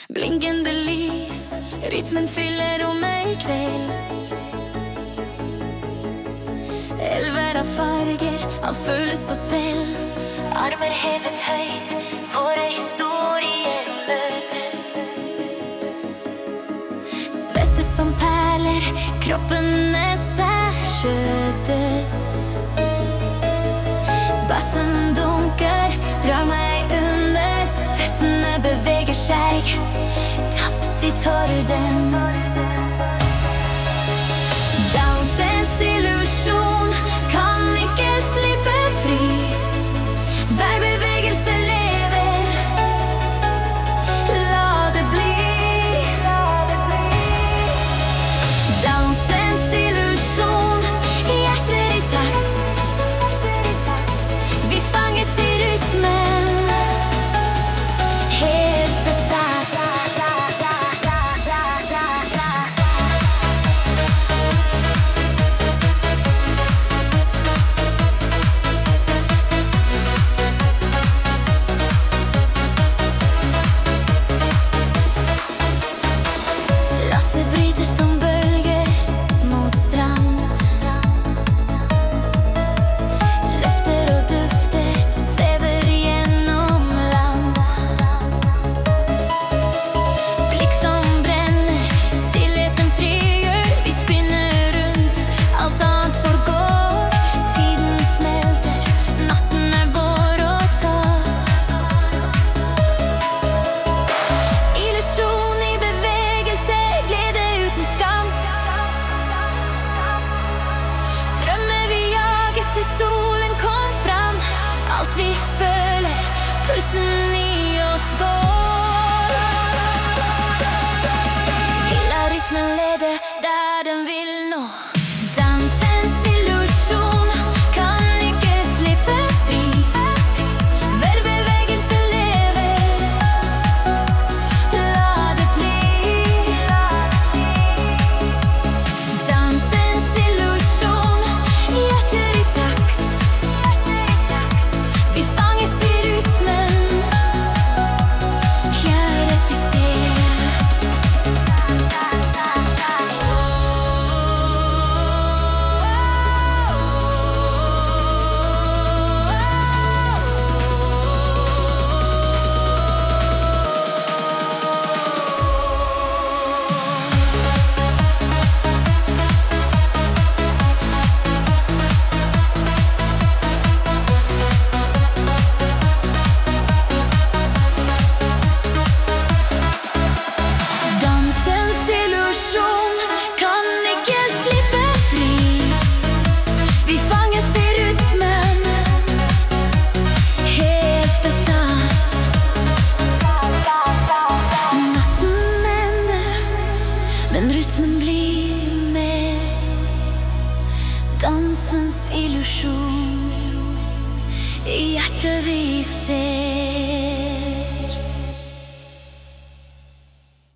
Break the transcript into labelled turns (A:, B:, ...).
A: Blinkende lys, rytmen fyller rommet i kveld. Elver av farger, alt føles så svell. Armer hevet høyt, våre historier møtes. Svette som perler, kroppene seg skjøtes. Bassen dunker, drar meg under. Føttene beveger seg, tapt i torden. Dansens illusjon kan ikke slippe fri. Hver bevegelse lever, la det bli. Dansens illusjon, hjerter i takt. Vi fanges i rytmen, helt besatt. Latter bryter som bølger mot strand. Løfter og dufter svever gjennom land. Blikk som brenner, stillheten frigjør. Vi spinner rundt, alt annet forgår. Tiden smelter, natten er vår å ta. Illusjon i bevegelse, glede uten skam. Drømmer vi jaget til solen kom fram. Alt vi føler, pulsen i oss går. Vi lar rytmen lede der den vil nå. Dansens illusjon kan ikke slippe fri. Hver bevegelse lever, la det bli. Dansens illusjon, hjerter i takt. Vi fanges i rytmen, hjertet vi ser. Dansens illusjon kan ikke slippe fri. Vi fanges i rytmen, helt besatt. Natten ender, men rytmen blir med. Dansens illusjon, i hjertet vi ser.